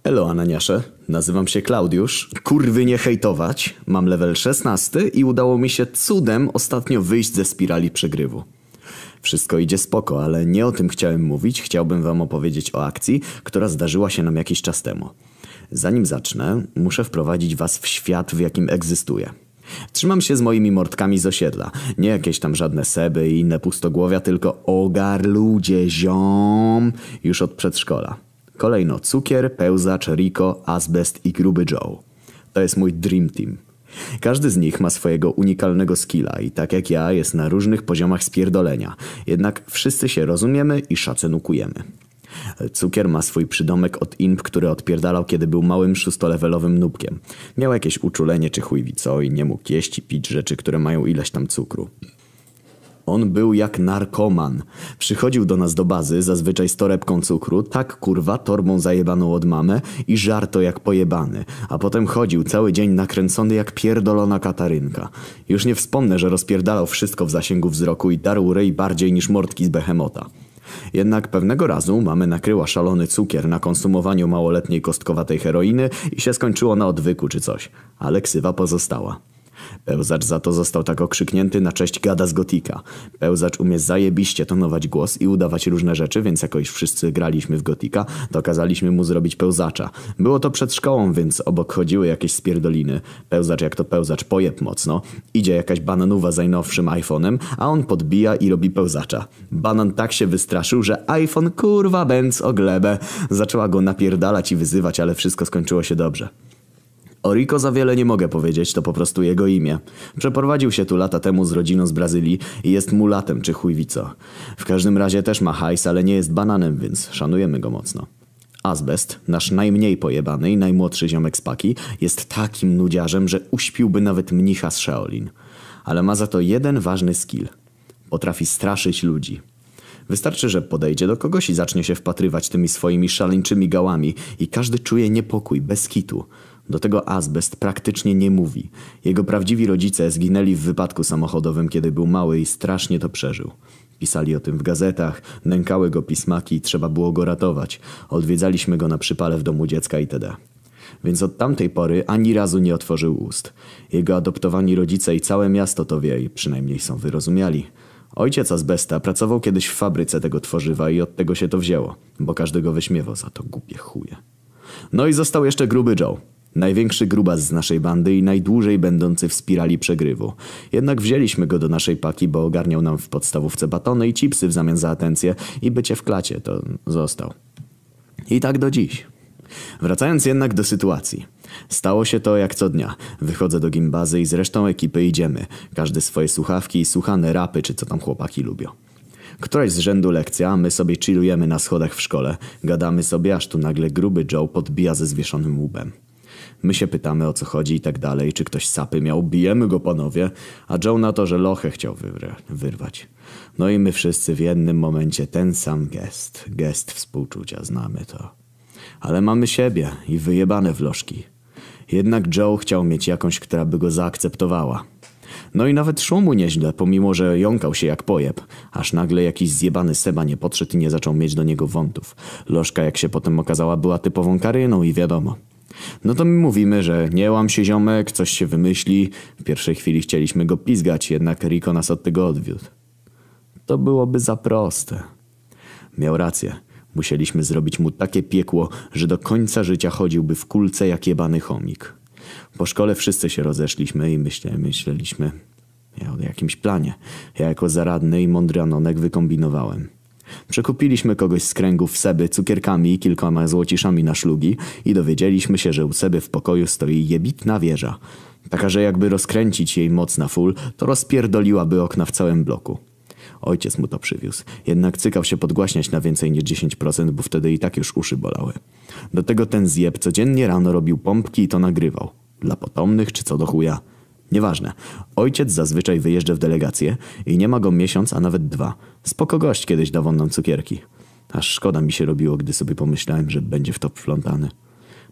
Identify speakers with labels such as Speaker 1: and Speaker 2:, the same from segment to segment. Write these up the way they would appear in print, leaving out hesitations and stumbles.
Speaker 1: Elo Ananiasze, nazywam się Klaudiusz, kurwy nie hejtować, mam level 16 i udało mi się cudem ostatnio wyjść ze spirali przegrywu. Wszystko idzie spoko, ale nie o tym chciałem mówić, chciałbym wam opowiedzieć o akcji, która zdarzyła się nam jakiś czas temu. Zanim zacznę, muszę wprowadzić was w świat, w jakim egzystuję. Trzymam się z moimi mordkami z osiedla, nie jakieś tam żadne Seby i inne pustogłowia, tylko ogar ludzie, ziom, już od przedszkola. Kolejno Cukier, Pełzacz, Rico, Azbest i Gruby Joe. To jest mój dream team. Każdy z nich ma swojego unikalnego skilla i tak jak ja jest na różnych poziomach spierdolenia. Jednak wszyscy się rozumiemy i szacunukujemy. Cukier ma swój przydomek od imp, który odpierdalał kiedy był małym 6-levelowym nubkiem. Miał jakieś uczulenie czy chujwi co i nie mógł jeść i pić rzeczy, które mają ileś tam cukru. On był jak narkoman. Przychodził do nas do bazy, zazwyczaj z torebką cukru, tak kurwa torbą zajebaną od mamę i żarto jak pojebany. A potem chodził cały dzień nakręcony jak pierdolona Katarynka. Już nie wspomnę, że rozpierdalał wszystko w zasięgu wzroku i darł rej bardziej niż mordki z Behemota. Jednak pewnego razu mamy nakryła szalony Cukier na konsumowaniu małoletniej kostkowatej heroiny i się skończyło na odwyku czy coś. Ale ksywa pozostała. Pełzacz za to został tak okrzyknięty na cześć gada z Gotika. Pełzacz umie zajebiście tonować głos i udawać różne rzeczy, więc jako iż wszyscy graliśmy w Gotika, to kazaliśmy mu zrobić pełzacza. Było to przed szkołą, więc obok chodziły jakieś spierdoliny. Pełzacz jak to pełzacz pojeb mocno. Idzie jakaś bananuwa z najnowszym iPhone'em, a on podbija i robi pełzacza. Banan tak się wystraszył, że iPhone kurwa bęc o glebę. Zaczęła go napierdalać i wyzywać, ale wszystko skończyło się dobrze. O Rico za wiele nie mogę powiedzieć, to po prostu jego imię. Przeprowadził się tu lata temu z rodziną z Brazylii i jest mulatem czy chuj wie co. W każdym razie też ma hajs, ale nie jest bananem, więc szanujemy go mocno. Azbest, nasz najmniej pojebany i najmłodszy ziomek z paki, jest takim nudziarzem, że uśpiłby nawet mnicha z Shaolin. Ale ma za to jeden ważny skill. Potrafi straszyć ludzi. Wystarczy, że podejdzie do kogoś i zacznie się wpatrywać tymi swoimi szaleńczymi gałami i każdy czuje niepokój, bez kitu. Do tego Azbest praktycznie nie mówi. Jego prawdziwi rodzice zginęli w wypadku samochodowym, kiedy był mały i strasznie to przeżył. Pisali o tym w gazetach, nękały go pismaki i trzeba było go ratować. Odwiedzaliśmy go na przypale w domu dziecka itd. Więc od tamtej pory ani razu nie otworzył ust. Jego adoptowani rodzice i całe miasto to wie i przynajmniej są wyrozumiali. Ojciec Azbesta pracował kiedyś w fabryce tego tworzywa i od tego się to wzięło, bo każdy go wyśmiewał za to głupie chuje. No i został jeszcze Gruby Joe. Największy grubas z naszej bandy i najdłużej będący w spirali przegrywu. Jednak wzięliśmy go do naszej paki, bo ogarniał nam w podstawówce batony i chipsy w zamian za atencję i bycie w klacie, to został. I tak do dziś. Wracając jednak do sytuacji. Stało się to jak co dnia. Wychodzę do gimbazy i z resztą ekipy idziemy. Każdy swoje słuchawki i słuchane rapy, czy co tam chłopaki lubią. Któraś z rzędu lekcja, a my sobie chillujemy na schodach w szkole. Gadamy sobie, aż tu nagle Gruby Joe podbija ze zwieszonym łbem. My się pytamy o co chodzi i tak dalej, czy ktoś sapy miał, bijemy go panowie, a Joe na to, że lochę chciał wyrwać. No i my wszyscy w jednym momencie ten sam gest współczucia, znamy to. Ale mamy siebie i wyjebane w lożki. Jednak Joe chciał mieć jakąś, która by go zaakceptowała. No i nawet szło mu nieźle, pomimo że jąkał się jak pojeb, aż nagle jakiś zjebany Seba nie podszedł i nie zaczął mieć do niego wątów. Lożka, jak się potem okazała, była typową karyną i wiadomo. No to my mówimy, że nie łam się ziomek, coś się wymyśli. W pierwszej chwili chcieliśmy go pizgać, jednak Rico nas od tego odwiódł. To byłoby za proste. Miał rację. Musieliśmy zrobić mu takie piekło, że do końca życia chodziłby w kulce jak jebany chomik. Po szkole wszyscy się rozeszliśmy i myśleliśmy o jakimś planie. Ja jako zaradny i mądry Anonek wykombinowałem. Przekupiliśmy kogoś z kręgów Seby cukierkami i kilkoma złociszami na szlugi i dowiedzieliśmy się, że u Seby w pokoju stoi jebitna wieża. Taka, że jakby rozkręcić jej moc na full, to rozpierdoliłaby okna w całym bloku. Ojciec mu to przywiózł, jednak cykał się podgłaśniać na więcej niż 10%, bo wtedy i tak już uszy bolały. Do tego ten zjeb codziennie rano robił pompki i to nagrywał. Dla potomnych czy co do chuja. Nieważne. Ojciec zazwyczaj wyjeżdża w delegację i nie ma go miesiąc, a nawet 2. Spoko gość kiedyś dawał nam cukierki. Aż szkoda mi się robiło, gdy sobie pomyślałem, że będzie w to wplątany.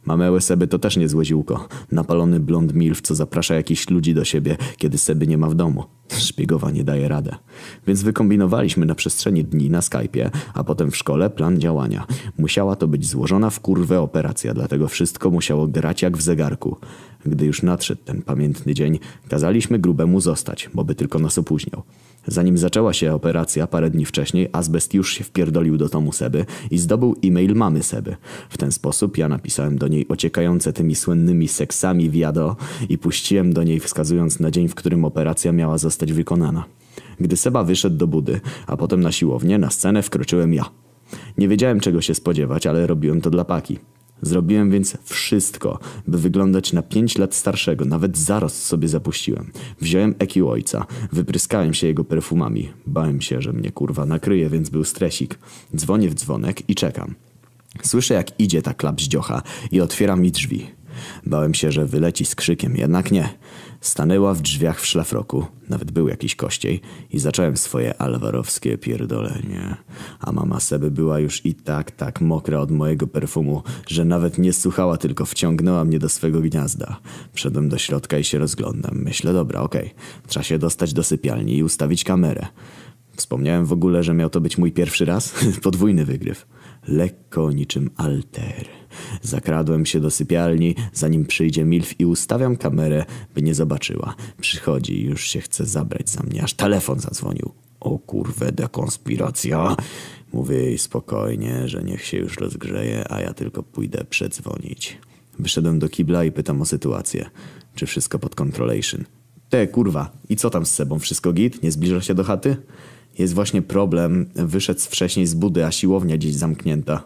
Speaker 1: Mamełe Seby to też niezłe ziółko. Napalony blond milf, co zaprasza jakichś ludzi do siebie, kiedy Seby nie ma w domu. Szpiegowanie daje radę. Więc wykombinowaliśmy na przestrzeni dni na Skype'ie, a potem w szkole plan działania. Musiała to być złożona w kurwę operacja, dlatego wszystko musiało grać jak w zegarku. Gdy już nadszedł ten pamiętny dzień, kazaliśmy grubemu zostać, bo by tylko nas opóźniał. Zanim zaczęła się operacja parę dni wcześniej, Azbest już się wpierdolił do domu Seby i zdobył e-mail mamy Seby. W ten sposób ja napisałem do niej ociekające tymi słynnymi seksami wiado i puściłem do niej wskazując na dzień, w którym operacja miała zostać wykonana. Gdy Seba wyszedł do budy, a potem na siłownię, na scenę wkroczyłem ja. Nie wiedziałem czego się spodziewać, ale robiłem to dla paki. Zrobiłem więc wszystko, by wyglądać na 5 lat starszego, nawet zarost sobie zapuściłem. Wziąłem EQ ojca, wypryskałem się jego perfumami. Bałem się, że mnie kurwa nakryje, więc był stresik. Dzwonię w dzwonek i czekam. Słyszę jak idzie ta klapździocha i otwiera mi drzwi. Bałem się, że wyleci z krzykiem, jednak nie. Stanęła w drzwiach w szlafroku, nawet był jakiś kościej i zacząłem swoje alwarowskie pierdolenie. A mama Seby była już i tak mokra od mojego perfumu, że nawet nie słuchała, tylko wciągnęła mnie do swego gniazda. Wszedłem do środka i się rozglądam. Myślę, dobra, okej. Trzeba się dostać do sypialni i ustawić kamerę. Wspomniałem w ogóle, że miał to być mój pierwszy raz. Podwójny wygryw. Lekko niczym alter. Zakradłem się do sypialni, zanim przyjdzie milf i ustawiam kamerę, by nie zobaczyła. Przychodzi i już się chce zabrać za mnie, aż telefon zadzwonił. O kurwę, dekonspiracja. Mówię jej spokojnie, że niech się już rozgrzeje, a ja tylko pójdę przedzwonić. Wyszedłem do kibla i pytam o sytuację. Czy wszystko pod controlation? Te kurwa, i co tam z Sebą? Wszystko git? Nie zbliża się do chaty? Jest właśnie problem. Wyszedł wcześniej z budy, a siłownia gdzieś zamknięta.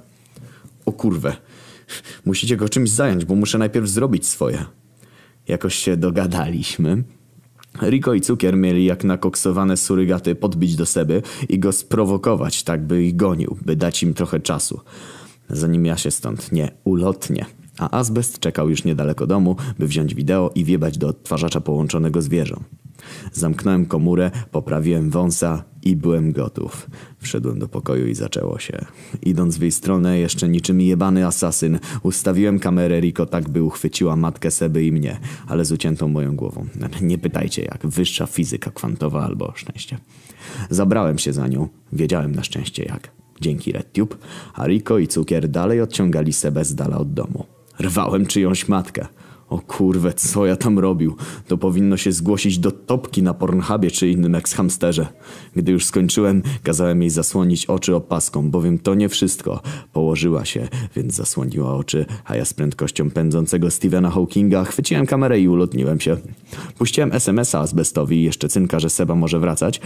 Speaker 1: O kurwę. Musicie go czymś zająć, bo muszę najpierw zrobić swoje. Jakoś się dogadaliśmy. Rico i Cukier mieli jak nakoksowane surygaty podbić do Seby i go sprowokować, tak by ich gonił, by dać im trochę czasu. Zanim ja się stąd nie ulotnię. A Azbest czekał już niedaleko domu, by wziąć wideo i wjebać do odtwarzacza połączonego z wieżą. Zamknąłem komórę, poprawiłem wąsa i byłem gotów. Wszedłem do pokoju i zaczęło się. Idąc w jej stronę, jeszcze niczym jebany asasyn, ustawiłem kamerę Rico tak, by uchwyciła matkę Seby i mnie, ale z uciętą moją głową. Nie pytajcie jak, wyższa fizyka kwantowa albo szczęście. Zabrałem się za nią, wiedziałem na szczęście jak. Dzięki RedTube, a Rico i Cukier dalej odciągali Sebę z dala od domu. Rwałem czyjąś matkę. O kurwę, co ja tam robił? To powinno się zgłosić do topki na Pornhubie czy innym ex-hamsterze. Gdy już skończyłem, kazałem jej zasłonić oczy opaską, bowiem to nie wszystko. Położyła się, więc zasłoniła oczy, a ja z prędkością pędzącego Stephena Hawkinga chwyciłem kamerę i ulotniłem się. Puściłem SMS-a Azbestowi i jeszcze cynka, że Seba może wracać.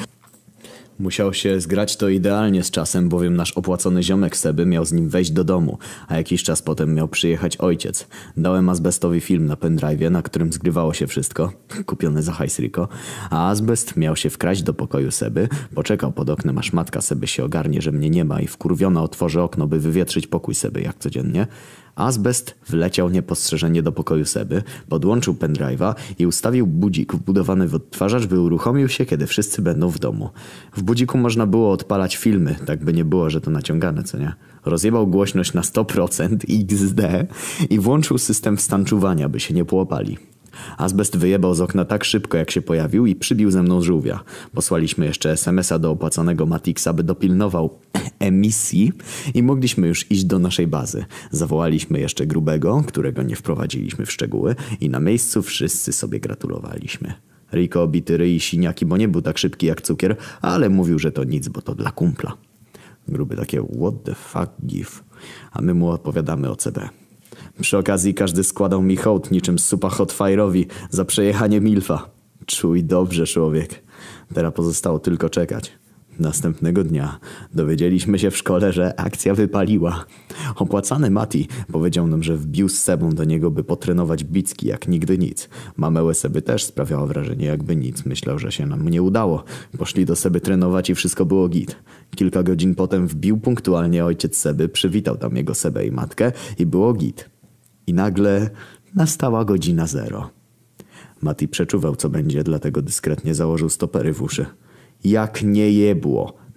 Speaker 1: Musiał się zgrać to idealnie z czasem, bowiem nasz opłacony ziomek Seby miał z nim wejść do domu, a jakiś czas potem miał przyjechać ojciec. Dałem Azbestowi film na pendrive'ie, na którym zgrywało się wszystko, kupione za hajs Rico, a Azbest miał się wkraść do pokoju Seby, poczekał pod oknem, aż matka Seby się ogarnie, że mnie nie ma i wkurwiona otworzy okno, by wywietrzyć pokój Seby jak codziennie. Azbest wleciał niepostrzeżenie do pokoju Seby, podłączył pendrive'a i ustawił budzik wbudowany w odtwarzacz, by uruchomił się, kiedy wszyscy będą w domu. W budziku można było odpalać filmy, tak by nie było, że to naciągane, co nie? Rozjebał głośność na 100% XD i włączył system wstan czuwania, by się nie połapali. Azbest wyjebał z okna tak szybko jak się pojawił i przybił ze mną żółwia. Posłaliśmy jeszcze SMS-a do opłaconego Matixa, by dopilnował emisji i mogliśmy już iść do naszej bazy. Zawołaliśmy jeszcze grubego, którego nie wprowadziliśmy w szczegóły i na miejscu wszyscy sobie gratulowaliśmy. Rico bity ryj i siniaki, bo nie był tak szybki jak Cukier, ale mówił, że to nic, bo to dla kumpla. Gruby takie what the fuck give, a my mu opowiadamy o CB. Przy okazji każdy składał mi hołd niczym supa hotfire'owi za przejechanie milfa. Czuj dobrze, człowiek. Teraz pozostało tylko czekać. Następnego dnia dowiedzieliśmy się w szkole, że akcja wypaliła. Opłacany Mati powiedział nam, że wbił z Sebą do niego, by potrenować bicki jak nigdy nic. Mamę Seby też sprawiało wrażenie jakby nic. Myślał, że się nam nie udało. Poszli do Seby trenować i wszystko było git. Kilka godzin potem wbił punktualnie ojciec Seby, przywitał tam jego Sebę i matkę i było git. I nagle nastała godzina 0. Mati przeczuwał co będzie, dlatego dyskretnie założył stopery w uszy. Jak nie jebło.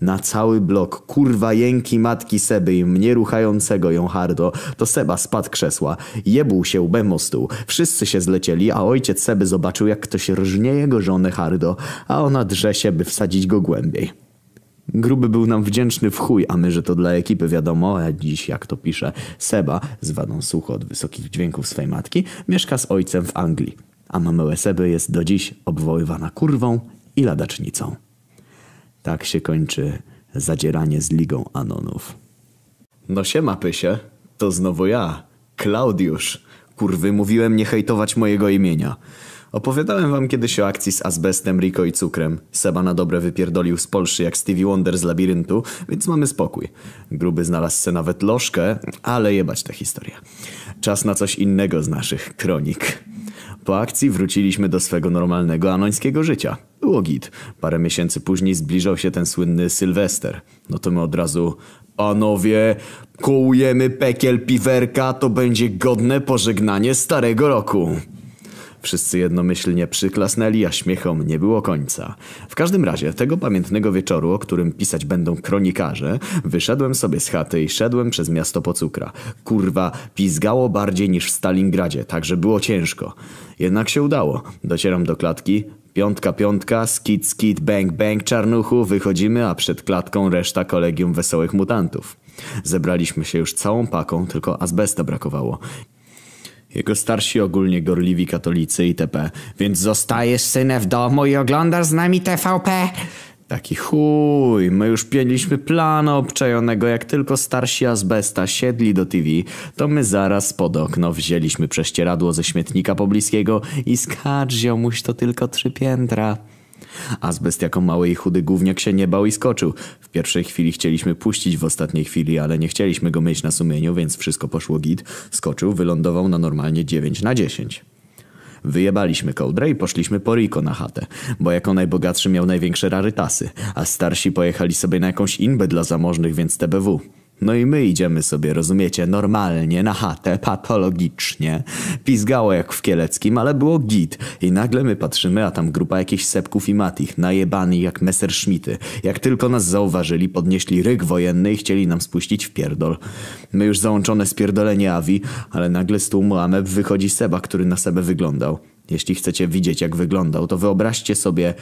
Speaker 1: Na cały blok, kurwa jęki matki Seby i mnie ruchającego ją hardo, to Seba spadł krzesła, jebł się łbem o stół. Wszyscy się zlecieli, a ojciec Seby zobaczył, jak ktoś rżnie jego żonę hardo, a ona drze się, by wsadzić go głębiej. Gruby był nam wdzięczny w chuj, a my, że to dla ekipy wiadomo, a dziś jak to pisze, Seba, z wadą słuchu od wysokich dźwięków swej matki, mieszka z ojcem w Anglii, a mamę Seby jest do dziś obwoływana kurwą i ladacznicą. Tak się kończy zadzieranie z Ligą Anonów. No siema pysie, to znowu ja, Klaudiusz. Kurwy, mówiłem nie hejtować mojego imienia. Opowiadałem wam kiedyś o akcji z azbestem, Rico i cukrem. Seba na dobre wypierdolił z Polszy jak Stevie Wonder z labiryntu, więc mamy spokój. Gruby znalazł se nawet lożkę, ale jebać tę historię. Czas na coś innego z naszych kronik. Po akcji wróciliśmy do swego normalnego anońskiego życia. Było git. Parę miesięcy później zbliżał się ten słynny Sylwester. No to my od razu... Panowie, kołujemy pekiel piwerka, to będzie godne pożegnanie starego roku. Wszyscy jednomyślnie przyklasnęli, a śmiechom nie było końca. W każdym razie, tego pamiętnego wieczoru, o którym pisać będą kronikarze, wyszedłem sobie z chaty i szedłem przez miasto po cukra. Kurwa, pizgało bardziej niż w Stalingradzie, także było ciężko. Jednak się udało. Docieram do klatki. Piątka, skit, bang, czarnuchu, wychodzimy, a przed klatką reszta kolegium wesołych mutantów. Zebraliśmy się już całą paką, tylko azbesta brakowało. Jego starsi ogólnie gorliwi katolicy itp. Więc zostajesz synem w domu i oglądasz z nami TVP? Taki chuj, my już pięliśmy planu obczajonego, jak tylko starsi azbesta siedli do TV, to my zaraz pod okno wzięliśmy prześcieradło ze śmietnika pobliskiego i skacz ziomuś, to tylko 3 piętra. Azbest jako mały i chudy gówniak się nie bał i skoczył. W pierwszej chwili chcieliśmy puścić, w ostatniej chwili, ale nie chcieliśmy go mieć na sumieniu, więc wszystko poszło git. Skoczył, wylądował na normalnie 9/10. Wyjebaliśmy kołdrę i poszliśmy po Rico na chatę, bo jako najbogatszy miał największe rarytasy, a starsi pojechali sobie na jakąś inbę dla zamożnych, więc TBW. No i my idziemy sobie, rozumiecie, normalnie, na chatę, patologicznie. Pizgało jak w Kieleckim, ale było git. I nagle my patrzymy, a tam grupa jakichś sepków i matich, najebani jak Messerschmitty. Jak tylko nas zauważyli, podnieśli ryk wojenny i chcieli nam spuścić w pierdol. My już załączone spierdolenie awi, ale nagle z tłumu ameb wychodzi Seba, który na Sebę wyglądał. Jeśli chcecie widzieć, jak wyglądał, to wyobraźcie sobie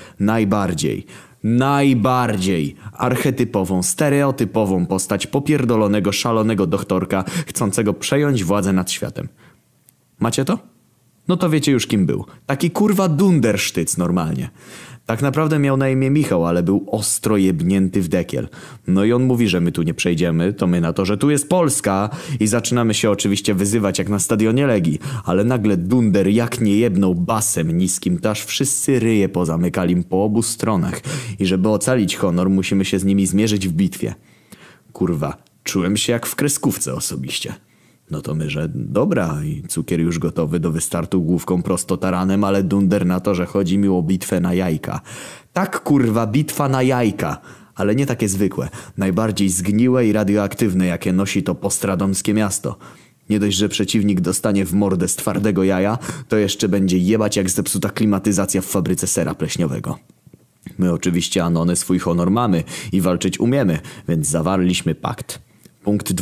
Speaker 1: najbardziej archetypową, stereotypową postać popierdolonego, szalonego doktorka, chcącego przejąć władzę nad światem. Macie to? No to wiecie już kim był. Taki kurwa dundersztyc normalnie. Tak naprawdę miał na imię Michał, ale był ostro jebnięty w dekiel. No i on mówi, że my tu nie przejdziemy, to my na to, że tu jest Polska i zaczynamy się oczywiście wyzywać jak na stadionie Legii, ale nagle dunder jak nie jebnął basem niskim, to aż wszyscy ryje pozamykali po obu stronach i żeby ocalić honor, musimy się z nimi zmierzyć w bitwie. Kurwa, czułem się jak w kreskówce osobiście. No to my, że dobra i cukier już gotowy do wystartu główką prosto taranem, ale dunder na to, że chodzi mi o bitwę na jajka. Tak kurwa, bitwa na jajka, ale nie takie zwykłe, najbardziej zgniłe i radioaktywne, jakie nosi to postradomskie miasto. Nie dość, że przeciwnik dostanie w mordę z twardego jaja, to jeszcze będzie jebać jak zepsuta klimatyzacja w fabryce sera pleśniowego. My oczywiście Anony swój honor mamy i walczyć umiemy, więc zawarliśmy pakt. Punkt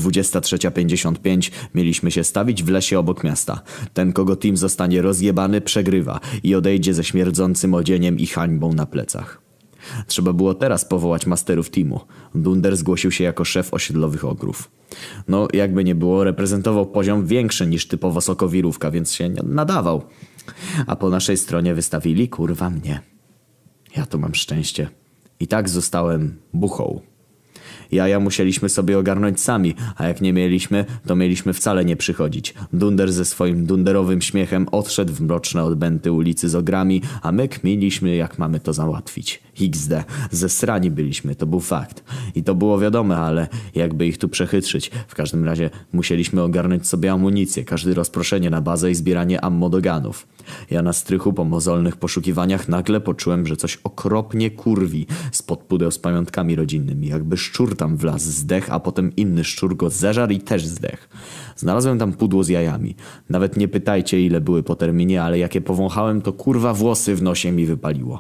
Speaker 1: 23:55 mieliśmy się stawić w lesie obok miasta. Ten, kogo team zostanie rozjebany, przegrywa i odejdzie ze śmierdzącym odzieniem i hańbą na plecach. Trzeba było teraz powołać masterów teamu. Dunder zgłosił się jako szef osiedlowych ogrów. No, jakby nie było, reprezentował poziom większy niż typowo sokowirówka, więc się nie nadawał. A po naszej stronie wystawili, kurwa, mnie. Ja tu mam szczęście. I tak zostałem buchą. Jaja musieliśmy sobie ogarnąć sami, a jak nie mieliśmy, to mieliśmy wcale nie przychodzić. Dunder ze swoim dunderowym śmiechem odszedł w mroczne odbęty ulicy z ogrami, a my kminiliśmy, jak mamy to załatwić. XD. Zesrani byliśmy, to był fakt. I to było wiadome, ale jakby ich tu przechytrzyć. W każdym razie musieliśmy ogarnąć sobie amunicję, każdy rozproszenie na bazę i zbieranie ammo do ganów. Ja na strychu po mozolnych poszukiwaniach nagle poczułem, że coś okropnie kurwi spod pudeł z pamiątkami rodzinnymi. Jakby szczur tam wlazł, zdech, a potem inny szczur go zeżarł i też zdech. Znalazłem tam pudło z jajami. Nawet nie pytajcie, ile były po terminie, ale jak je powąchałem, to kurwa włosy w nosie mi wypaliło.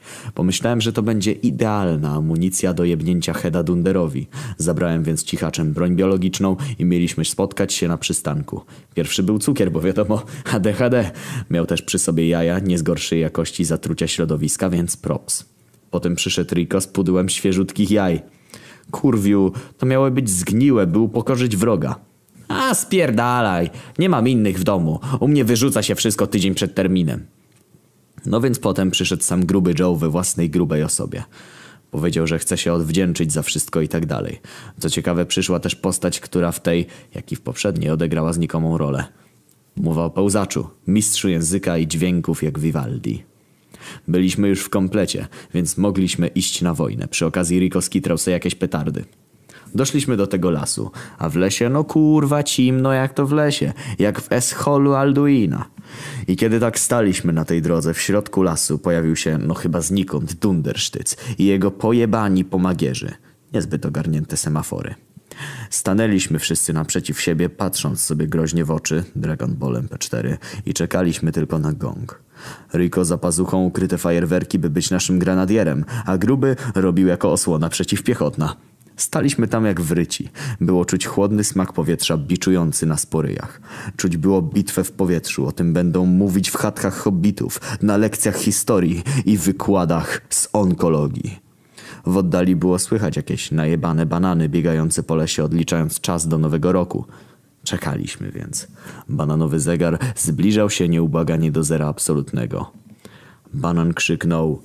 Speaker 1: Pomyślałem, że to będzie idealna amunicja do jebnięcia Heda Dunderowi. Zabrałem więc cichaczem broń biologiczną i mieliśmy spotkać się na przystanku. Pierwszy był cukier, bo wiadomo, ADHD. Miał też przy sobie jaja, nie z gorszej jakości zatrucia środowiska, więc props. Potem przyszedł Rico z pudłem świeżutkich jaj. Kurwiu, to miały być zgniłe, by upokorzyć wroga. A spierdalaj, nie mam innych w domu. U mnie wyrzuca się wszystko tydzień przed terminem. No więc potem przyszedł sam gruby Joe we własnej grubej osobie. Powiedział, że chce się odwdzięczyć za wszystko i tak dalej. Co ciekawe, przyszła też postać, która w tej, jak i w poprzedniej, odegrała znikomą rolę. Mowa o pełzaczu, mistrzu języka i dźwięków jak Vivaldi. Byliśmy już w komplecie, więc mogliśmy iść na wojnę. Przy okazji Rico skitrał sobie jakieś petardy. Doszliśmy do tego lasu, a w lesie, no kurwa cimno jak to w lesie, jak w Escholu Alduina. I kiedy tak staliśmy na tej drodze, w środku lasu pojawił się, no chyba znikąd, Dundersztyc i jego pojebani pomagierzy. Niezbyt ogarnięte semafory. Stanęliśmy wszyscy naprzeciw siebie, patrząc sobie groźnie w oczy, Dragon Ball MP4, i czekaliśmy tylko na gong. Rico za pazuchą ukryte fajerwerki, by być naszym granadierem, a gruby robił jako osłona przeciwpiechotna. Staliśmy tam jak wryci. Było czuć chłodny smak powietrza biczujący nas po ryjach. Czuć było bitwę w powietrzu. O tym będą mówić w chatkach hobbitów, na lekcjach historii i wykładach z onkologii. W oddali było słychać jakieś najebane banany biegające po lesie, odliczając czas do nowego roku. Czekaliśmy więc. Bananowy zegar zbliżał się nieubłaganie do zera absolutnego. Banan krzyknął: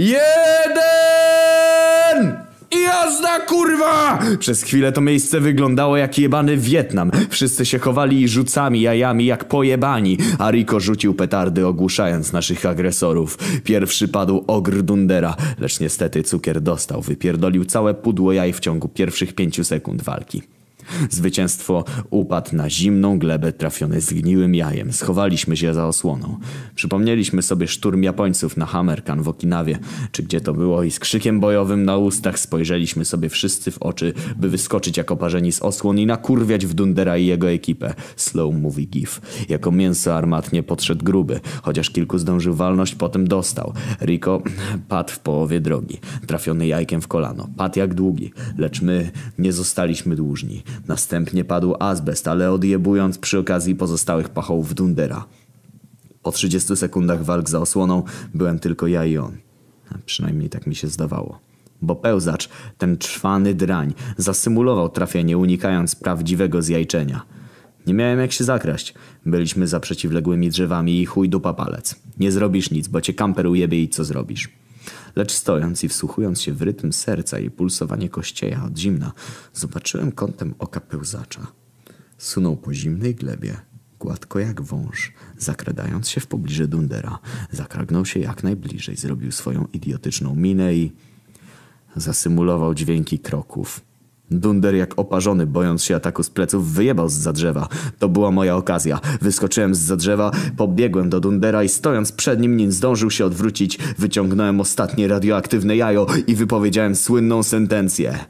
Speaker 1: jeden! Jazda, kurwa! Przez chwilę to miejsce wyglądało jak jebany Wietnam. Wszyscy się chowali rzucami jajami jak pojebani, a Rico rzucił petardy, ogłuszając naszych agresorów. Pierwszy padł ogr Dundera, lecz niestety cukier dostał. Wypierdolił całe pudło jaj w ciągu pierwszych 5 sekund walki. Zwycięstwo upadł na zimną glebę trafiony zgniłym jajem. Schowaliśmy się za osłoną. Przypomnieliśmy sobie szturm Japońców na Hammerkan w Okinawie, czy gdzie to było, i z krzykiem bojowym na ustach spojrzeliśmy sobie wszyscy w oczy, by wyskoczyć jak oparzeni z osłon i nakurwiać w Dundera i jego ekipę. Slow movie gif. Jako mięso armatnie podszedł gruby, chociaż kilku zdążył walność, potem dostał. Rico padł w połowie drogi, trafiony jajkiem w kolano. Padł jak długi, lecz my nie zostaliśmy dłużni. Następnie padł azbest, ale odjebując przy okazji pozostałych pachołów Dundera. Po 30 sekundach walk za osłoną byłem tylko ja i on. A przynajmniej tak mi się zdawało. Bo pełzacz, ten czwany drań, zasymulował trafienie, unikając prawdziwego zjajczenia. Nie miałem jak się zakraść. Byliśmy za przeciwległymi drzewami i chuj dupa palec. Nie zrobisz nic, bo cię kamper ujebie i co zrobisz? Lecz stojąc i wsłuchując się w rytm serca i pulsowanie kościeja od zimna, zobaczyłem kątem oka pełzacza. Sunął po zimnej glebie, gładko jak wąż, zakradając się w pobliże Dundera. Zakragnął się jak najbliżej, zrobił swoją idiotyczną minę i zasymulował dźwięki kroków. Dunder jak oparzony, bojąc się ataku z pleców, wyjebał zza drzewa. To była moja okazja. Wyskoczyłem zza drzewa, pobiegłem do Dundera i stojąc przed nim, nim zdążył się odwrócić, wyciągnąłem ostatnie radioaktywne jajo i wypowiedziałem słynną sentencję.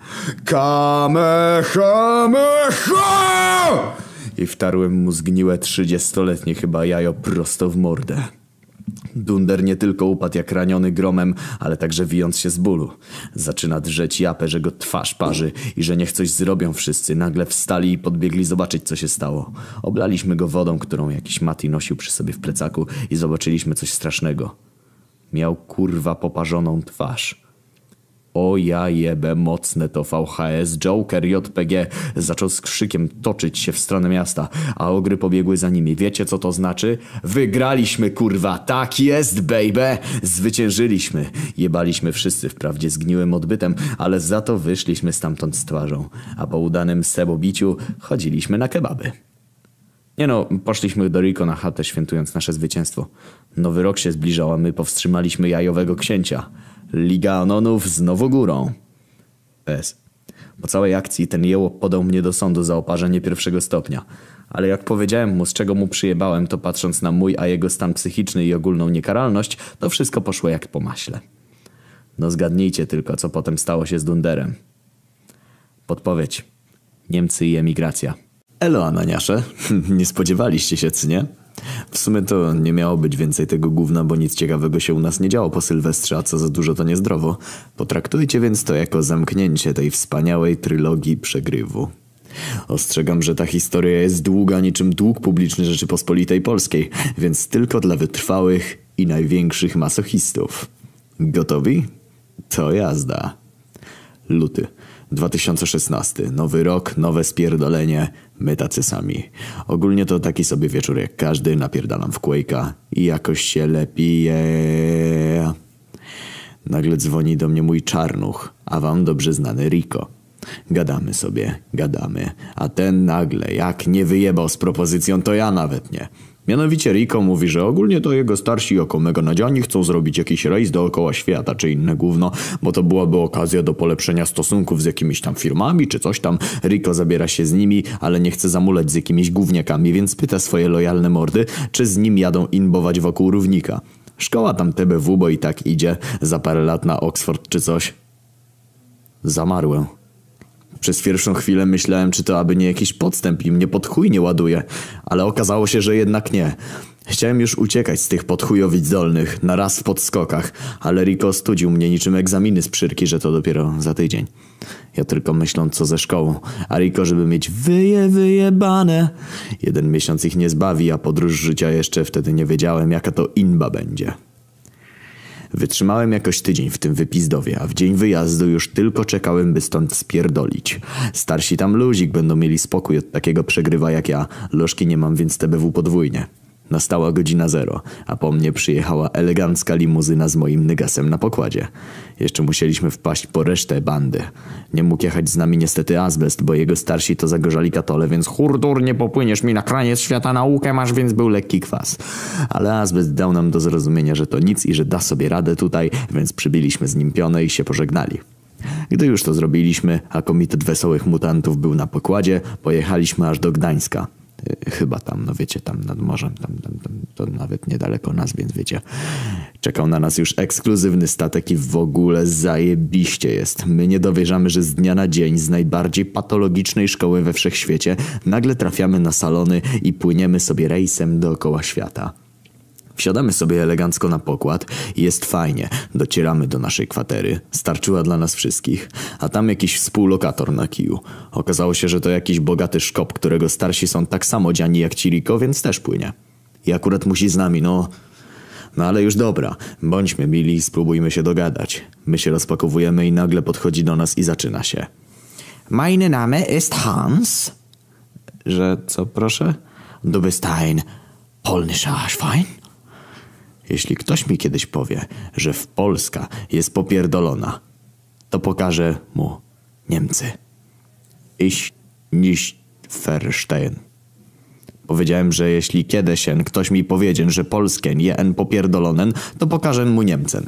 Speaker 1: Kamehameha! I wtarłem mu zgniłe 30-letnie chyba jajo prosto w mordę. Dunder nie tylko upadł jak raniony gromem, ale także wijąc się z bólu. Zaczyna drzeć japę, że go twarz parzy i że niech coś zrobią wszyscy. Nagle wstali i podbiegli zobaczyć, co się stało. Oblaliśmy go wodą, którą jakiś Mati nosił przy sobie w plecaku, i zobaczyliśmy coś strasznego. Miał kurwa poparzoną twarz. O ja jebę, mocne to VHS. Joker JPG zaczął z krzykiem toczyć się w stronę miasta, a ogry pobiegły za nimi. Wiecie, co to znaczy? Wygraliśmy, kurwa! Tak jest, baby! Zwyciężyliśmy. Jebaliśmy wszyscy wprawdzie zgniłym odbytem, ale za to wyszliśmy stamtąd z twarzą. A po udanym sebobiciu chodziliśmy na kebaby. Nie no, poszliśmy do Rico na chatę, świętując nasze zwycięstwo. Nowy rok się zbliżał, a my powstrzymaliśmy jajowego księcia. Liga Anonów znowu górą. PS. Po całej akcji ten jełop podał mnie do sądu za oparzenie 1. stopnia. Ale jak powiedziałem mu, z czego mu przyjebałem, to patrząc na mój, a jego stan psychiczny i ogólną niekaralność, to wszystko poszło jak po maśle. No zgadnijcie tylko, co potem stało się z Dunderem. Podpowiedź. Niemcy i emigracja. Elo, Ananiasze. Nie spodziewaliście się, co nie? W sumie to nie miało być więcej tego gówna, bo nic ciekawego się u nas nie działo po Sylwestrze, a co za dużo to niezdrowo. Potraktujcie więc to jako zamknięcie tej wspaniałej trylogii przegrywu. Ostrzegam, że ta historia jest długa niczym dług publiczny Rzeczypospolitej Polskiej, więc tylko dla wytrwałych i największych masochistów. Gotowi? To jazda. Luty 2016. Nowy rok, nowe spierdolenie. My tacy sami. Ogólnie to taki sobie wieczór jak każdy. Napierdalam w Quake'a i jakoś się lepiej. Nagle dzwoni do mnie mój czarnuch, a wam dobrze znany Rico. Gadamy sobie, gadamy, a ten nagle jak nie wyjebał z propozycją, to ja nawet nie. Mianowicie Rico mówi, że ogólnie to jego starsi jako mega nadziani chcą zrobić jakiś rejs dookoła świata czy inne gówno, bo to byłaby okazja do polepszenia stosunków z jakimiś tam firmami czy coś tam. Rico zabiera się z nimi, ale nie chce zamulać z jakimiś gówniakami, więc pyta swoje lojalne mordy, czy z nim jadą inbować wokół równika. Szkoła tam TBW, bo i tak idzie, za parę lat na Oxford czy coś. Zamarłem. Przez pierwszą chwilę myślałem, czy to aby nie jakiś podstęp i mnie pod chuj nie ładuje, ale okazało się, że jednak nie. Chciałem już uciekać z tych podchujowic dolnych, na raz w podskokach, ale Rico studził mnie niczym egzaminy z przyrki, że to dopiero za tydzień. Ja tylko myśląc co ze szkołą, a Rico żeby mieć wyjebane. 1 miesiąc ich nie zbawi, a podróż życia jeszcze wtedy nie wiedziałem, jaka to inba będzie. Wytrzymałem jakoś tydzień w tym wypizdowie, a w dzień wyjazdu już tylko czekałem, by stąd spierdolić. Starsi tam luzik będą mieli spokój od takiego przegrywa jak ja. Lożki nie mam, więc TBW podwójnie. Nastała godzina 0, a po mnie przyjechała elegancka limuzyna z moim nygasem na pokładzie. Jeszcze musieliśmy wpaść po resztę bandy. Nie mógł jechać z nami niestety Azbest, bo jego starsi to zagorzali katole, więc hurdur, nie popłyniesz mi na kraniec świata, naukę masz, więc był lekki kwas. Ale Azbest dał nam do zrozumienia, że to nic i że da sobie radę tutaj, więc przybiliśmy z nim pionę i się pożegnali. Gdy już to zrobiliśmy, a komitet wesołych mutantów był na pokładzie, pojechaliśmy aż do Gdańska. Chyba tam, no wiecie, tam nad morzem, tam to nawet niedaleko nas, więc wiecie. Czekał na nas już ekskluzywny statek i w ogóle zajebiście jest. My nie dowierzamy, że z dnia na dzień z najbardziej patologicznej szkoły we wszechświecie nagle trafiamy na salony i płyniemy sobie rejsem dookoła świata. Wsiadamy sobie elegancko na pokład i jest fajnie. Docieramy do naszej kwatery. Starczyła dla nas wszystkich. A tam jakiś współlokator na kiju. Okazało się, że to jakiś bogaty szkop, którego starsi są tak samo dziani jak ci Rico, więc też płynie. I akurat musi z nami, no ale już dobra. Bądźmy mili i spróbujmy się dogadać. My się rozpakowujemy i nagle podchodzi do nas i zaczyna się. Mein Name ist Hans. Że co, proszę? Du bist ein polnischer Schwein? Jeśli ktoś mi kiedyś powie, że Polska jest popierdolona, to pokażę mu Niemcy. Ich nicht verstehen. Powiedziałem, że jeśli kiedyś ktoś mi powiedzie, że Polsken je popierdolonen, to pokażę mu Niemcen.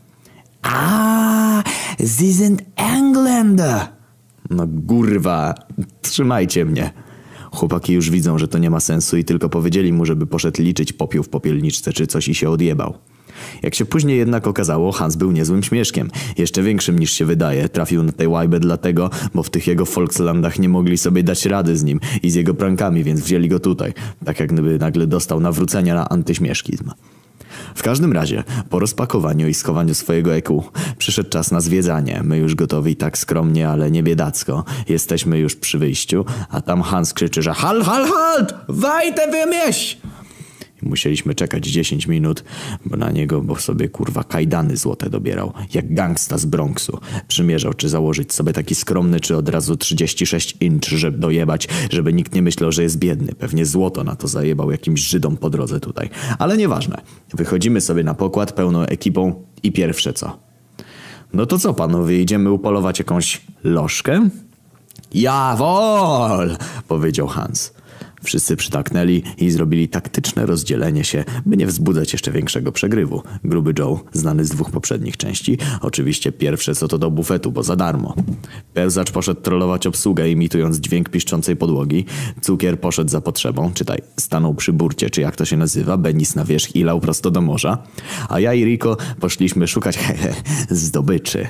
Speaker 1: Sie sind Engländer. No kurwa, trzymajcie mnie. Chłopaki już widzą, że to nie ma sensu i tylko powiedzieli mu, żeby poszedł liczyć popiół w popielniczce czy coś i się odjebał. Jak się później jednak okazało, Hans był niezłym śmieszkiem. Jeszcze większym niż się wydaje. Trafił na tę łajbę dlatego, bo w tych jego Volkslandach nie mogli sobie dać rady z nim i z jego prankami, więc wzięli go tutaj. Tak jak gdyby nagle dostał nawrócenia na antyśmieszkizm. W każdym razie, po rozpakowaniu i schowaniu swojego EQ, przyszedł czas na zwiedzanie. My już gotowi tak skromnie, ale nie biedacko. Jesteśmy już przy wyjściu, a tam Hans krzyczy, że halt! Weiter wir mich! Musieliśmy czekać 10 minut, bo sobie kurwa kajdany złote dobierał, jak gangsta z Bronxu. Przymierzał, czy założyć sobie taki skromny, czy od razu 36 inch, żeby dojebać, żeby nikt nie myślał, że jest biedny. Pewnie złoto na to zajebał jakimś Żydom po drodze tutaj. Ale nieważne. Wychodzimy sobie na pokład pełną ekipą i pierwsze co? No to co, panowie, idziemy upolować jakąś lożkę? Jawohl! Powiedział Hans. Wszyscy przytaknęli i zrobili taktyczne rozdzielenie się, by nie wzbudzać jeszcze większego przegrywu. Gruby Joe, znany z 2 poprzednich części, oczywiście pierwsze co to do bufetu, bo za darmo. Pełzacz poszedł trollować obsługę, imitując dźwięk piszczącej podłogi. Cukier poszedł za potrzebą, czytaj, stanął przy burcie, czy jak to się nazywa, Benis na wierzch i lał prosto do morza. A ja i Rico poszliśmy szukać zdobyczy.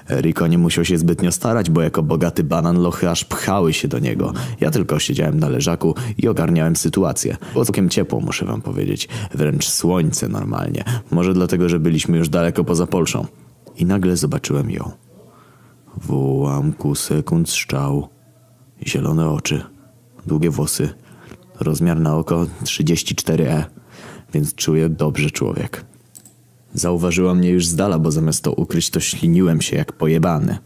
Speaker 1: Rico nie musiał się zbytnio starać, bo jako bogaty banan lochy aż pchały się do niego. Ja tylko siedziałem na leżaku i ogarniałem sytuację. Było całkiem ciepło, muszę wam powiedzieć. Wręcz słońce normalnie. Może dlatego, że byliśmy już daleko poza Polszą. I nagle zobaczyłem ją. W ułamku sekund strzał. Zielone oczy. Długie włosy. Rozmiar na oko 34E. Więc czuję dobrze człowiek. Zauważyła mnie już z dala, bo zamiast to ukryć, to śliniłem się jak pojebany.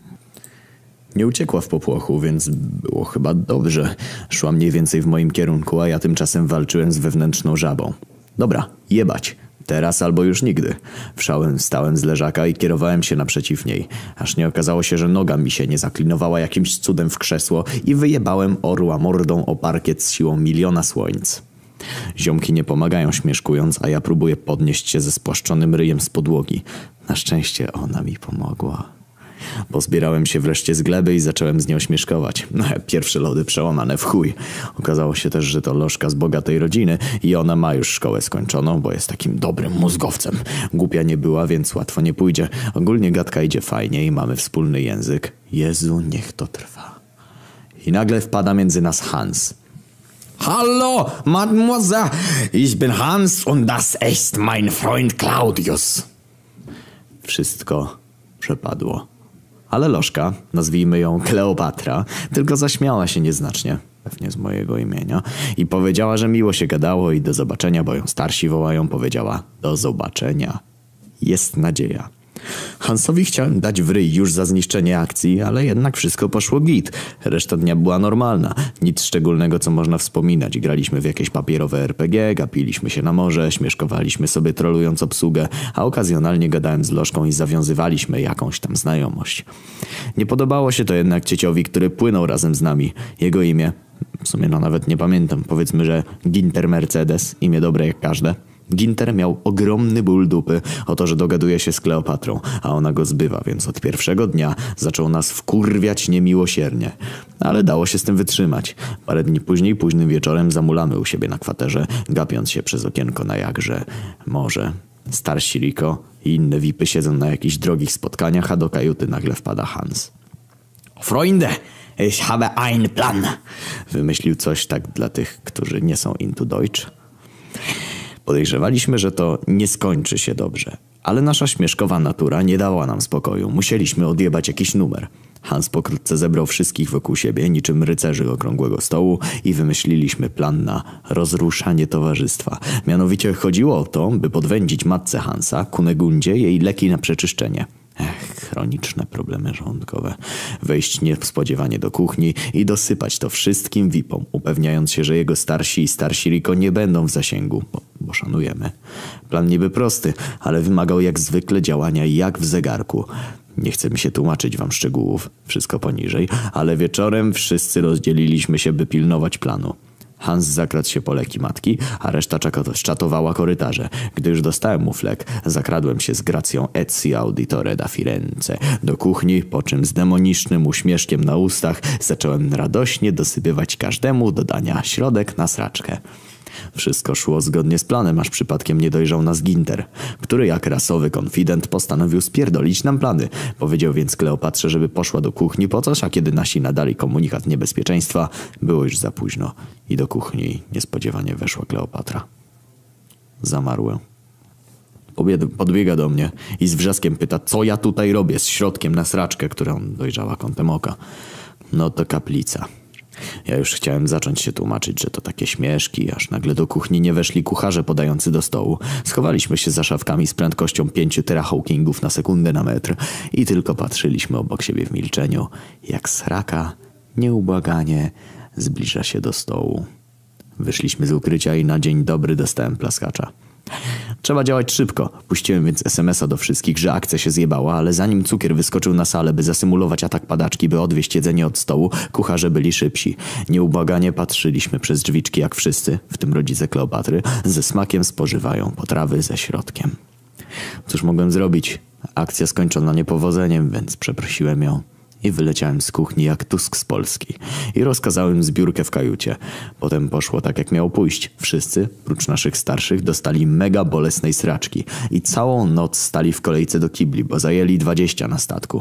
Speaker 1: Nie uciekła w popłochu, więc było chyba dobrze. Szła mniej więcej w moim kierunku, a ja tymczasem walczyłem z wewnętrzną żabą. Dobra, jebać. Teraz albo już nigdy. Wstałem z leżaka i kierowałem się naprzeciw niej. Aż nie okazało się, że noga mi się nie zaklinowała jakimś cudem w krzesło i wyjebałem orła mordą o parkiet z siłą miliona słońc. Ziomki nie pomagają śmieszkując, a ja próbuję podnieść się ze spłaszczonym ryjem z podłogi. Na szczęście ona mi pomogła. Pozbierałem się wreszcie z gleby i zacząłem z nią śmieszkować. Pierwsze lody przełamane w chuj. Okazało się też, że to lożka z bogatej rodziny i ona ma już szkołę skończoną, bo jest takim dobrym mózgowcem. Głupia nie była, więc łatwo nie pójdzie. Ogólnie gadka idzie fajnie i mamy wspólny język. Jezu, niech to trwa. I nagle wpada między nas Hans. Hallo, Mademoiselle, ich bin Hans und das ist mein Freund Claudius. Wszystko przepadło. Ale lożka, nazwijmy ją Kleopatra, tylko zaśmiała się nieznacznie, pewnie z mojego imienia, i powiedziała, że miło się gadało i do zobaczenia, bo ją starsi wołają, powiedziała do zobaczenia. Jest nadzieja. Hansowi chciałem dać w ryj już za zniszczenie akcji, ale jednak wszystko poszło git. Reszta dnia była normalna. Nic szczególnego, co można wspominać. Graliśmy w jakieś papierowe RPG, gapiliśmy się na morze, śmieszkowaliśmy sobie trolując obsługę, a okazjonalnie gadałem z lożką i zawiązywaliśmy jakąś tam znajomość. Nie podobało się to jednak cieciowi, który płynął razem z nami. Jego imię, w sumie nawet nie pamiętam, powiedzmy, że Ginter Mercedes, imię dobre jak każde. Ginter miał ogromny ból dupy o to, że dogaduje się z Kleopatrą, a ona go zbywa, więc od pierwszego dnia zaczął nas wkurwiać niemiłosiernie. Ale dało się z tym wytrzymać. Parę dni później, późnym wieczorem zamulamy u siebie na kwaterze, gapiąc się przez okienko na jakże morze. Starsi Rico i inne vipy siedzą na jakichś drogich spotkaniach, a do kajuty nagle wpada Hans. Freunde, ich habe einen Plan. Wymyślił coś tak dla tych, którzy nie są into Deutsch. Podejrzewaliśmy, że to nie skończy się dobrze. Ale nasza śmieszkowa natura nie dała nam spokoju. Musieliśmy odjebać jakiś numer. Hans pokrótce zebrał wszystkich wokół siebie, niczym rycerzy okrągłego stołu i wymyśliliśmy plan na rozruszanie towarzystwa. Mianowicie chodziło o to, by podwędzić matce Hansa, Kunegundzie, jej leki na przeczyszczenie. Chroniczne problemy żołądkowe. Wejść niespodziewanie do kuchni i dosypać to wszystkim vipom, upewniając się, że jego starsi i starsi Rico nie będą w zasięgu, bo szanujemy. Plan niby prosty, ale wymagał jak zwykle działania jak w zegarku. Nie chcę mi się tłumaczyć wam szczegółów, wszystko poniżej, ale wieczorem wszyscy rozdzieliliśmy się, by pilnować planu. Hans zakradł się po leki matki, a reszta czatowała korytarze. Gdy już dostałem mu flek, zakradłem się z gracją Ezio Auditore da Firenze do kuchni, po czym z demonicznym uśmieszkiem na ustach zacząłem radośnie dosypywać każdemu do dania środek na sraczkę. Wszystko szło zgodnie z planem, aż przypadkiem nie dojrzał nas Ginter, który jak rasowy konfident postanowił spierdolić nam plany. Powiedział więc Kleopatrze, żeby poszła do kuchni po coś, a kiedy nasi nadali komunikat niebezpieczeństwa, było już za późno i do kuchni niespodziewanie weszła Kleopatra. Zamarłem. Podbiega do mnie i z wrzaskiem pyta, co ja tutaj robię z środkiem na sraczkę, którą dojrzała kątem oka. No to kaplica. Ja już chciałem zacząć się tłumaczyć, że to takie śmieszki, aż nagle do kuchni nie weszli kucharze podający do stołu. Schowaliśmy się za szafkami z prędkością 5 terahawkingów na sekundę na metr i tylko patrzyliśmy obok siebie w milczeniu, jak sraka nieubłaganie zbliża się do stołu. Wyszliśmy z ukrycia i na dzień dobry dostałem plaskacza. Trzeba działać szybko. Puściłem więc SMS-a do wszystkich, że akcja się zjebała, ale zanim cukier wyskoczył na salę, by zasymulować atak padaczki, by odwieźć jedzenie od stołu, kucharze byli szybsi. Nieubłaganie patrzyliśmy przez drzwiczki, jak wszyscy, w tym rodzice Kleopatry, ze smakiem spożywają potrawy ze środkiem. Cóż mogłem zrobić? Akcja skończona niepowodzeniem, więc przeprosiłem ją I wyleciałem z kuchni jak Tusk z Polski. I rozkazałem zbiórkę w kajucie. Potem poszło tak jak miało pójść. Wszyscy, prócz naszych starszych, dostali mega bolesnej sraczki. I całą noc stali w kolejce do kibli, bo zajęli 20 na statku.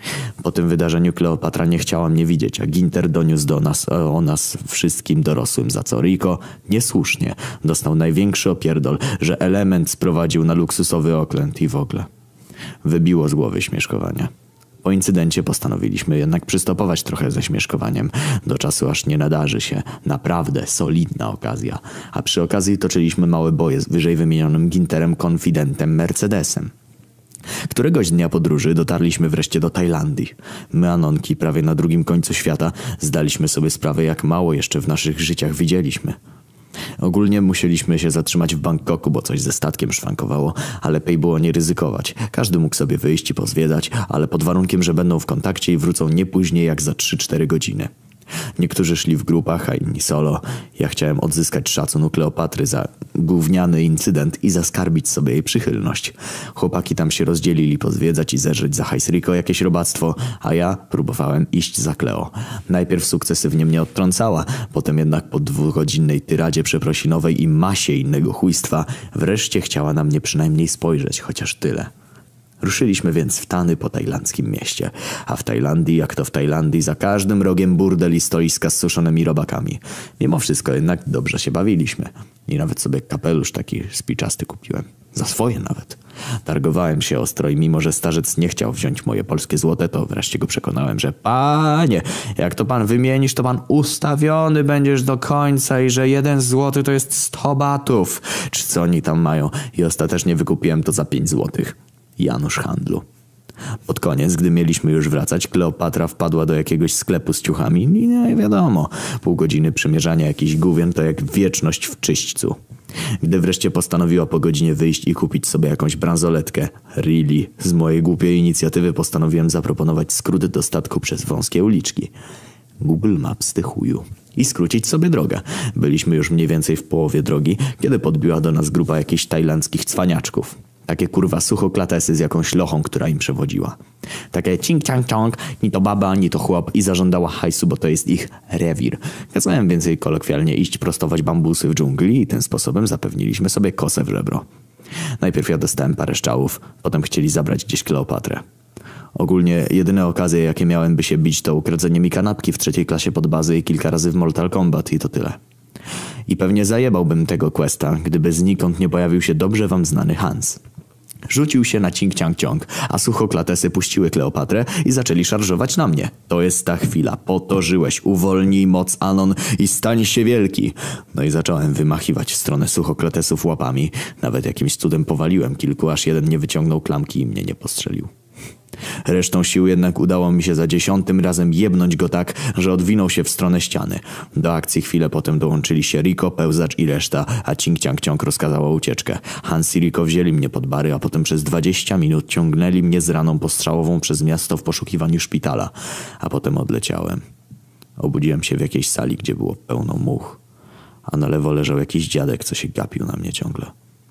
Speaker 1: Po tym wydarzeniu Kleopatra nie chciała mnie widzieć, a Ginter doniósł o nas wszystkim dorosłym, za co Rico niesłusznie dostał największy opierdol, że Element sprowadził na luksusowy okręt i w ogóle. Wybiło z głowy śmieszkowanie. Po incydencie postanowiliśmy jednak przystopować trochę ze śmieszkowaniem, do czasu aż nie nadarzy się naprawdę solidna okazja. A przy okazji toczyliśmy małe boje z wyżej wymienionym Ginterem konfidentem Mercedesem. Któregoś dnia podróży dotarliśmy wreszcie do Tajlandii. My, Anonki, prawie na drugim końcu świata, zdaliśmy sobie sprawę, jak mało jeszcze w naszych życiach widzieliśmy. Ogólnie musieliśmy się zatrzymać w Bangkoku, bo coś ze statkiem szwankowało, ale lepiej było nie ryzykować. Każdy mógł sobie wyjść i pozwiedzać, ale pod warunkiem, że będą w kontakcie i wrócą nie później jak za 3-4 godziny. Niektórzy szli w grupach, a inni solo. Ja chciałem odzyskać szacun u Kleopatry za gówniany incydent i zaskarbić sobie jej przychylność. Chłopaki tam się rozdzielili pozwiedzać i zeżreć za hajs Rico jakieś robactwo, a ja próbowałem iść za Kleo. Najpierw sukcesywnie mnie odtrącała, potem jednak po 2-godzinnej tyradzie przeprosinowej i masie innego chujstwa wreszcie chciała na mnie przynajmniej spojrzeć, chociaż tyle. Ruszyliśmy więc w tany po tajlandzkim mieście. A w Tajlandii, jak to w Tajlandii, za każdym rogiem burdel i stoiska z suszonymi robakami. Mimo wszystko jednak dobrze się bawiliśmy. I nawet sobie kapelusz taki spiczasty kupiłem. Za swoje nawet. Targowałem się ostro i mimo, że starzec nie chciał wziąć moje polskie złote, to wreszcie go przekonałem, że panie, jak to pan wymienisz, to pan ustawiony będziesz do końca i że 1 złoty to jest 100 batów. Czy co oni tam mają? I ostatecznie wykupiłem to za 5 złotych. Janusz handlu. Pod koniec, gdy mieliśmy już wracać, Kleopatra wpadła do jakiegoś sklepu z ciuchami i nie wiadomo, pół godziny przymierzania jakichś gówien to jak wieczność w czyśćcu. Gdy wreszcie postanowiła po godzinie wyjść i kupić sobie jakąś bransoletkę, really, z mojej głupiej inicjatywy postanowiłem zaproponować skrót do statku przez wąskie uliczki. Google Maps ty chuju. I skrócić sobie drogę. Byliśmy już mniej więcej w połowie drogi, kiedy podbiła do nas grupa jakichś tajlandzkich cwaniaczków. Takie kurwa suchoklatesy z jakąś lochą, która im przewodziła. Takie cing ciang ciong, ni to baba, ni to chłop i zażądała hajsu, bo to jest ich rewir. Kazałem więcej kolokwialnie iść prostować bambusy w dżungli i tym sposobem zapewniliśmy sobie kosę w żebro. Najpierw ja dostałem parę szczałów, potem chcieli zabrać gdzieś Kleopatrę. Ogólnie jedyne okazje, jakie miałem, by się bić, to ukradzenie mi kanapki w 3. klasie pod bazy i kilka razy w Mortal Kombat i to tyle. I pewnie zajebałbym tego questa, gdyby znikąd nie pojawił się dobrze wam znany Hans. Rzucił się na cing ciang ciong, a suchoklatesy puściły Kleopatrę i zaczęli szarżować na mnie. To jest ta chwila, po to żyłeś, uwolnij moc Anon i stań się wielki. No i zacząłem wymachiwać w stronę suchoklatesów łapami. Nawet jakimś cudem powaliłem kilku, aż jeden nie wyciągnął klamki i mnie nie postrzelił. Resztą sił jednak udało mi się za 10. razem jebnąć go tak, że odwinął się w stronę ściany. Do akcji chwilę potem dołączyli się Rico, Pełzacz i reszta, a Cing Ciang Ciong rozkazała ucieczkę. Hans i Rico wzięli mnie pod bary, a potem przez 20 minut ciągnęli mnie z raną postrzałową przez miasto w poszukiwaniu szpitala. A potem odleciałem. Obudziłem się w jakiejś sali, gdzie było pełno much. A na lewo leżał jakiś dziadek, co się gapił na mnie ciągle.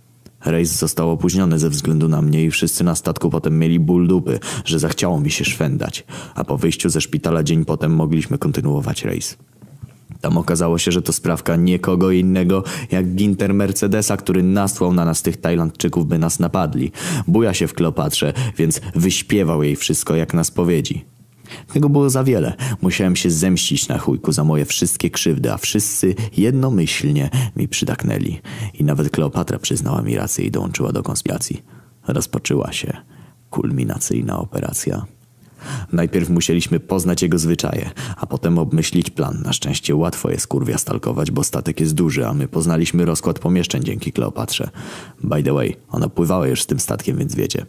Speaker 1: Rejs został opóźniony ze względu na mnie i wszyscy na statku potem mieli ból dupy, że zachciało mi się szwendać, a po wyjściu ze szpitala dzień potem mogliśmy kontynuować rejs. Tam okazało się, że to sprawka nie kogo innego jak Ginter Mercedesa, który nasłał na nas tych Tajlandczyków, by nas napadli. Buja się w Kleopatrze, więc wyśpiewał jej wszystko jak na spowiedzi. Tego było za wiele. Musiałem się zemścić na chujku za moje wszystkie krzywdy, a wszyscy jednomyślnie mi przydaknęli. I nawet Kleopatra przyznała mi rację i dołączyła do konspiracji. Rozpoczęła się kulminacyjna operacja. Najpierw musieliśmy poznać jego zwyczaje, a potem obmyślić plan. Na szczęście łatwo jest kurwia stalkować, bo statek jest duży, a my poznaliśmy rozkład pomieszczeń dzięki Kleopatrze. By the way, ona pływała już z tym statkiem, więc wiecie.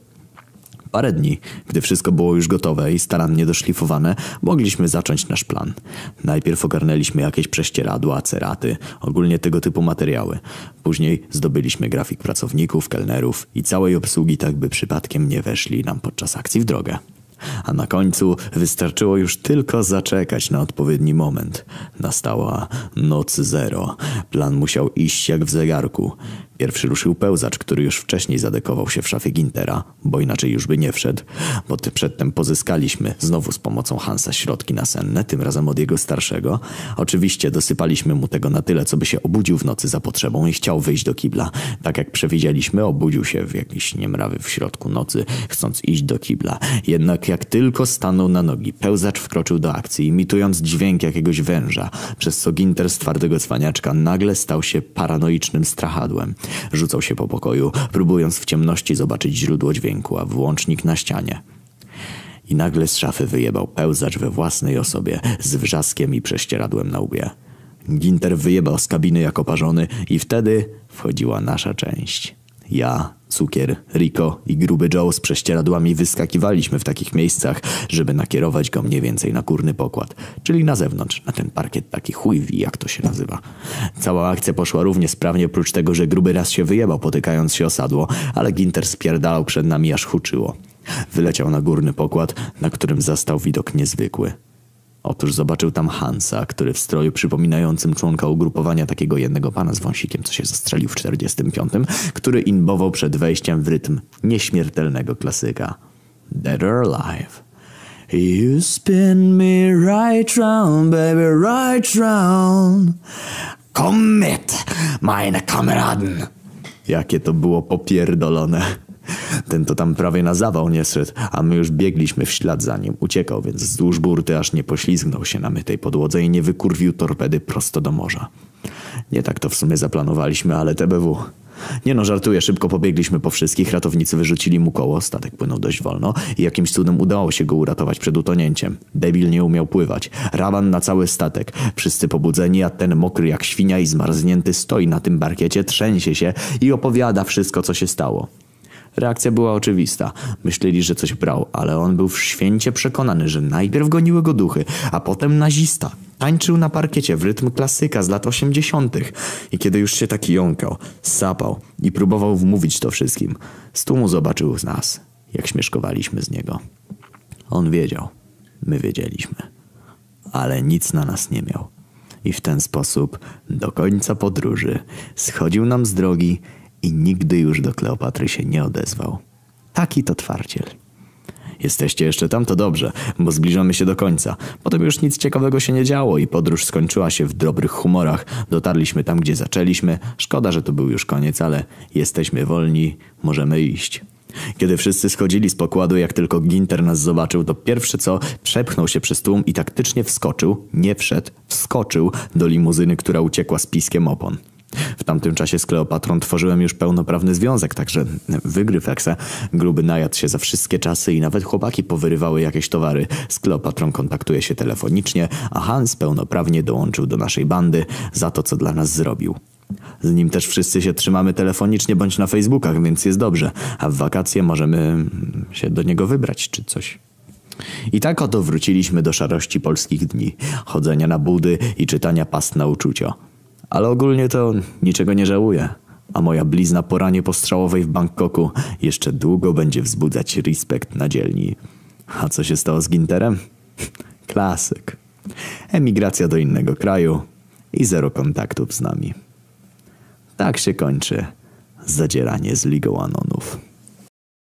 Speaker 1: Parę dni, gdy wszystko było już gotowe i starannie doszlifowane, mogliśmy zacząć nasz plan. Najpierw ogarnęliśmy jakieś prześcieradła, ceraty, ogólnie tego typu materiały. Później zdobyliśmy grafik pracowników, kelnerów i całej obsługi, tak by przypadkiem nie weszli nam podczas akcji w drogę. A na końcu wystarczyło już tylko zaczekać na odpowiedni moment. Nastała noc zero. Plan musiał iść jak w zegarku. Pierwszy ruszył pełzacz, który już wcześniej zadekował się w szafie Gintera, bo inaczej już by nie wszedł. Bo przedtem pozyskaliśmy znowu z pomocą Hansa środki nasenne, tym razem od jego starszego. Oczywiście dosypaliśmy mu tego na tyle, co by się obudził w nocy za potrzebą i chciał wyjść do kibla. Tak jak przewidzieliśmy, obudził się w jakiś niemrawy w środku nocy, chcąc iść do kibla. Jednak jak tylko stanął na nogi, pełzacz wkroczył do akcji, imitując dźwięk jakiegoś węża, przez co Ginter z twardego cwaniaczka nagle stał się paranoicznym strachadłem. Rzucał się po pokoju, próbując w ciemności zobaczyć źródło dźwięku, a włącznik na ścianie. I nagle z szafy wyjebał pełzacz we własnej osobie, z wrzaskiem i prześcieradłem na łbie. Ginter wyjebał z kabiny jak oparzony i wtedy wchodziła nasza część. Ja, Cukier, Rico i Gruby Joe z prześcieradłami wyskakiwaliśmy w takich miejscach, żeby nakierować go mniej więcej na górny pokład, czyli na zewnątrz, na ten parkiet taki chuj wie, jak to się nazywa. Cała akcja poszła równie sprawnie, oprócz tego, że Gruby raz się wyjebał, potykając się o sadło, ale Ginter spierdalał przed nami, aż huczyło. Wyleciał na górny pokład, na którym zastał widok niezwykły. Otóż zobaczył tam Hansa, który w stroju przypominającym członka ugrupowania takiego jednego pana z wąsikiem, co się zastrzelił w 45, który inbował przed wejściem w rytm nieśmiertelnego klasyka Dead or Alive. You spin me right round, baby, right round. Komm mit, meine Kameraden. Jakie to było popierdolone. Ten to tam prawie na zawał nie szedł, a my już biegliśmy w ślad za nim. Uciekał więc wzdłuż burty, aż nie poślizgnął się na mytej podłodze i nie wykurwił torpedy prosto do morza. Nie tak to w sumie zaplanowaliśmy, ale TBW. Nie no, żartuję, szybko pobiegliśmy po wszystkich, ratownicy wyrzucili mu koło, statek płynął dość wolno i jakimś cudem udało się go uratować przed utonięciem. Debil nie umiał pływać, raban na cały statek, wszyscy pobudzeni, a ten mokry jak świnia i zmarznięty stoi na tym parkiecie, trzęsie się i opowiada wszystko, co się stało. Reakcja była oczywista. Myśleli, że coś brał, ale on był święcie przekonany, że najpierw goniły go duchy, a potem nazista. Tańczył na parkiecie w rytm klasyka z lat 80. I kiedy już się taki jąkał, sapał i próbował wmówić to wszystkim, z tłumu zobaczył z nas, jak śmieszkowaliśmy z niego. On wiedział, my wiedzieliśmy, ale nic na nas nie miał. I w ten sposób do końca podróży schodził nam z drogi i nigdy już do Kleopatry się nie odezwał. Taki to twardziel. Jesteście jeszcze tam? To dobrze, bo zbliżamy się do końca. Potem już nic ciekawego się nie działo i podróż skończyła się w dobrych humorach. Dotarliśmy tam, gdzie zaczęliśmy. Szkoda, że to był już koniec, ale jesteśmy wolni, możemy iść. Kiedy wszyscy schodzili z pokładu, jak tylko Ginter nas zobaczył, to pierwsze co, przepchnął się przez tłum i taktycznie wskoczył, nie wszedł, wskoczył do limuzyny, która uciekła z piskiem opon. W tamtym czasie z Kleopatrą tworzyłem już pełnoprawny związek, także wygryw ekse. Gruby najadł się za wszystkie czasy i nawet chłopaki powyrywały jakieś towary. Z Kleopatrą kontaktuje się telefonicznie, a Hans pełnoprawnie dołączył do naszej bandy za to, co dla nas zrobił. Z nim też wszyscy się trzymamy telefonicznie bądź na Facebookach, więc jest dobrze, a w wakacje możemy się do niego wybrać czy coś. I tak oto wróciliśmy do szarości polskich dni, chodzenia na budy i czytania past na uczucio. Ale ogólnie to niczego nie żałuję, a moja blizna po ranie postrzałowej w Bangkoku jeszcze długo będzie wzbudzać respekt na dzielni. A co się stało z Ginterem? Klasyk. Emigracja do innego kraju i zero kontaktów z nami. Tak się kończy zadzieranie z Ligą Anonów.